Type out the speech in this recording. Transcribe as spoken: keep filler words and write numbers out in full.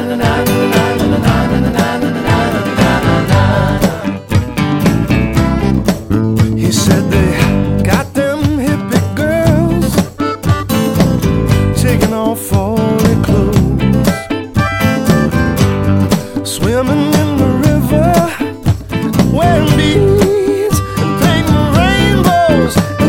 He said they got them hippie girls taking off all their clothes, swimming in